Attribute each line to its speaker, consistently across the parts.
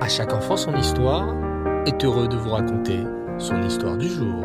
Speaker 1: À chaque enfant son histoire est heureux de vous raconter son histoire du jour.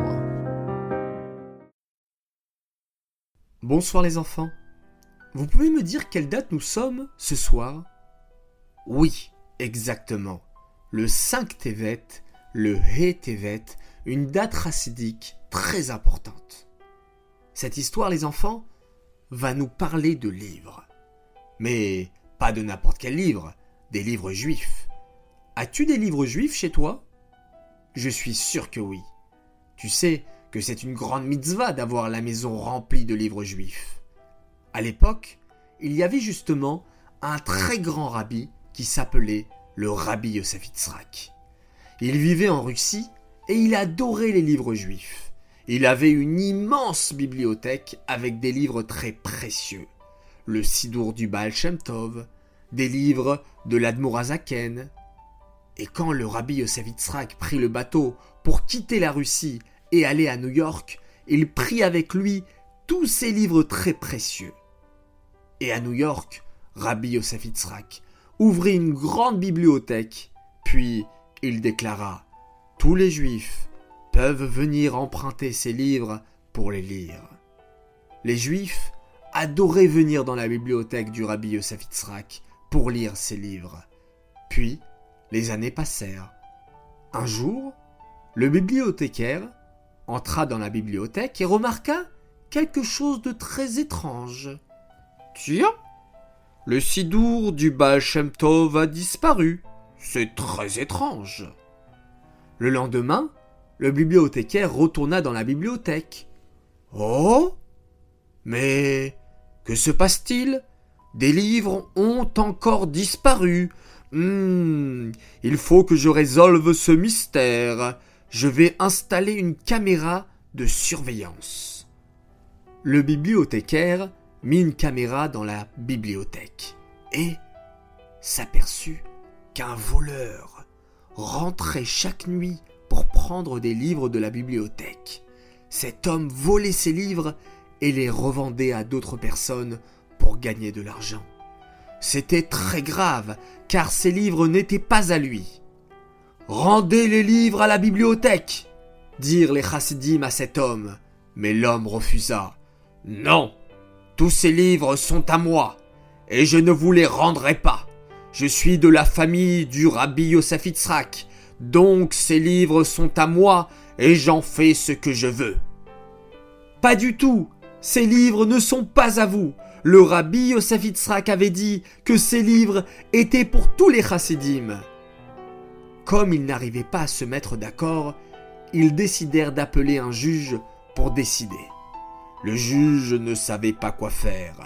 Speaker 2: Bonsoir les enfants. Vous pouvez me dire quelle date nous sommes ce soir? Oui, exactement. Le 5 Tevet, le He Tevet, une date chassidique très importante. Cette histoire, les enfants, va nous parler de livres. Mais pas de n'importe quel livre, des livres juifs. As-tu des livres juifs chez toi? Je suis sûr que oui. Tu sais que c'est une grande mitzvah d'avoir la maison remplie de livres juifs. À l'époque, il y avait justement un très grand rabbi qui s'appelait le rabbi Yosef Yitzhak. Il vivait en Russie et il adorait les livres juifs. Il avait une immense bibliothèque avec des livres très précieux. Le Sidour du Baal Shem Tov, des livres de l'Admour HaZaken. Et quand le rabbi Yosef Yitzhak prit le bateau pour quitter la Russie et aller à New York, il prit avec lui tous ces livres très précieux. Et à New York, rabbi Yosef Yitzhak ouvrit une grande bibliothèque, puis il déclara « Tous les Juifs peuvent venir emprunter ces livres pour les lire. » Les Juifs adoraient venir dans la bibliothèque du rabbi Yosef Yitzhak pour lire ces livres. Puis, les années passèrent. Un jour, le bibliothécaire entra dans la bibliothèque et remarqua quelque chose de très étrange. « Tiens, le Sidour du Baal Shem Tov a disparu. C'est très étrange. » Le lendemain, le bibliothécaire retourna dans la bibliothèque. « Oh, mais que se passe-t-il? Des livres ont encore disparu. Il faut que je résolve ce mystère. Je vais installer une caméra de surveillance. » Le bibliothécaire mit une caméra dans la bibliothèque et s'aperçut qu'un voleur rentrait chaque nuit pour prendre des livres de la bibliothèque. Cet homme volait ces livres et les revendait à d'autres personnes pour gagner de l'argent. C'était très grave, car ces livres n'étaient pas à lui. « Rendez les livres à la bibliothèque !» dirent les chassidim à cet homme. Mais l'homme refusa. « Non, tous ces livres sont à moi, et je ne vous les rendrai pas. Je suis de la famille du rabbi Yosef Yitzhak, donc ces livres sont à moi, et j'en fais ce que je veux. »« Pas du tout, ces livres ne sont pas à vous. Le rabbi Yosef Yitzhak avait dit que ces livres étaient pour tous les chassidim. » Comme ils n'arrivaient pas à se mettre d'accord, ils décidèrent d'appeler un juge pour décider. Le juge ne savait pas quoi faire.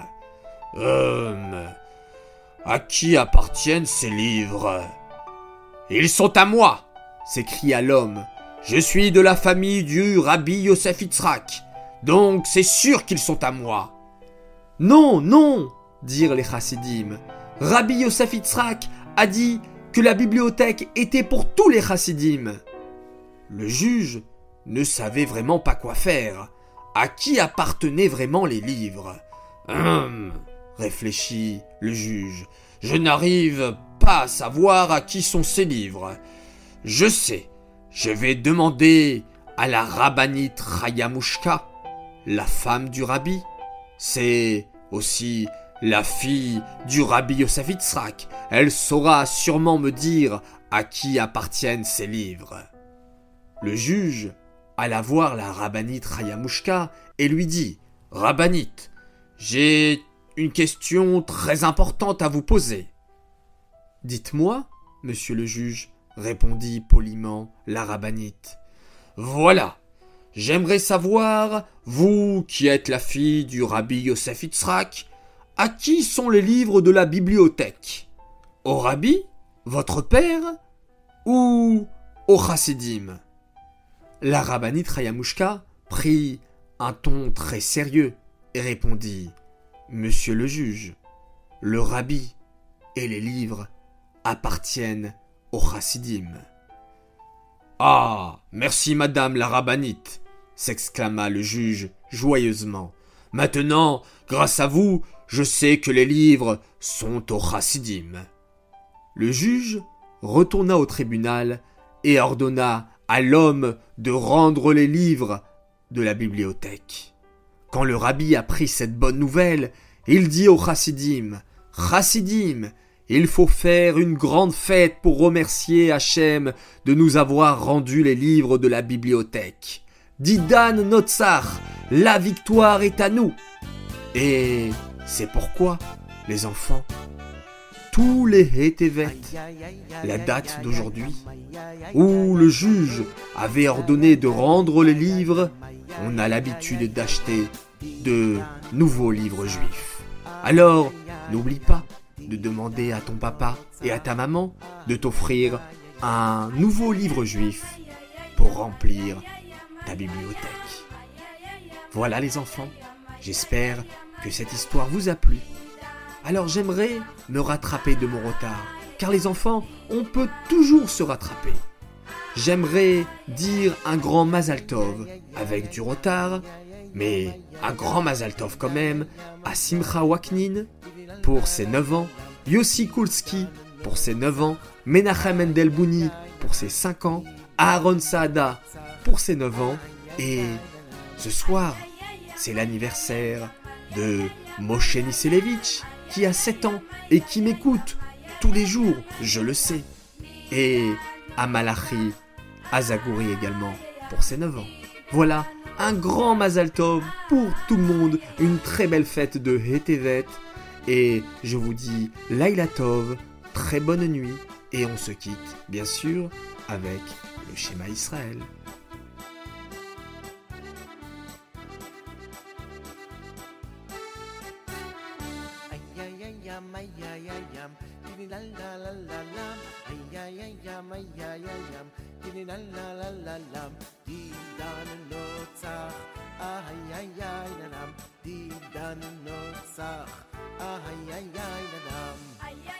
Speaker 2: À qui appartiennent ces livres? »« Ils sont à moi !» s'écria l'homme. « Je suis de la famille du rabbi Yosef Yitzhak, donc c'est sûr qu'ils sont à moi. »« Non, non !» dirent les chassidim. « Rabbi Yosef Yitzhak a dit que la bibliothèque était pour tous les chassidim. » Le juge ne savait vraiment pas quoi faire. À qui appartenaient vraiment les livres? Réfléchit le juge. Je n'arrive pas à savoir à qui sont ces livres. Je sais, je vais demander à la rabbinite Chayamushka, la femme du rabbi. C'est aussi la fille du rabbi Yosef Yitzhak. Elle saura sûrement me dire à qui appartiennent ces livres. Le juge alla voir la rabbinite Chayamushka et lui dit « Rabbinite, j'ai une question très importante à vous poser. »« Dites-moi, monsieur le juge, » répondit poliment la rabbinite. « Voilà, j'aimerais savoir, vous qui êtes la fille du rabbi Yosef Yitzhak, à qui sont les livres de la bibliothèque? Au rabbi, votre père, ou au chassidim ?» La rabbinite Chayamushka prit un ton très sérieux et répondit « Monsieur le juge, le rabbi et les livres appartiennent aux chassidim. »« Ah, merci madame la rabbinite !» s'exclama le juge joyeusement. « Maintenant, grâce à vous, je sais que les livres sont aux chassidim. » Le juge retourna au tribunal et ordonna à l'homme de rendre les livres de la bibliothèque. Quand le rabbi apprit cette bonne nouvelle, il dit aux chassidim, « Chassidim, il faut faire une grande fête pour remercier Hachem de nous avoir rendu les livres de la bibliothèque. Didan Notsar, la victoire est à nous. » Et c'est pourquoi, les enfants, tous les Hétévet, la date d'aujourd'hui, où le juge avait ordonné de rendre les livres, on a l'habitude d'acheter de nouveaux livres juifs. Alors, n'oublie pas de demander à ton papa et à ta maman de t'offrir un nouveau livre juif pour remplir ta bibliothèque. Voilà les enfants, j'espère que cette histoire vous a plu. Alors j'aimerais me rattraper de mon retard, car les enfants, on peut toujours se rattraper. J'aimerais dire un grand Mazal Tov avec du retard, mais un grand Mazal Tov quand même à Simcha Waknin pour ses 9 ans, Yossi Kulski pour ses 9 ans, Menachem Endelbouni pour ses 5 ans, Aaron Saada pour ses 9 ans, et ce soir, c'est l'anniversaire de Moshe Niselevitch qui a 7 ans et qui m'écoute tous les jours, je le sais, et à Malachi Azagouri également pour ses 9 ans. Voilà, un grand Mazal Tov pour tout le monde, une très belle fête de Hétévet, et je vous dis Laila Tov, très bonne nuit, et on se quitte bien sûr avec le Shema Israël.
Speaker 3: Die dann noch sag, ay ay ay,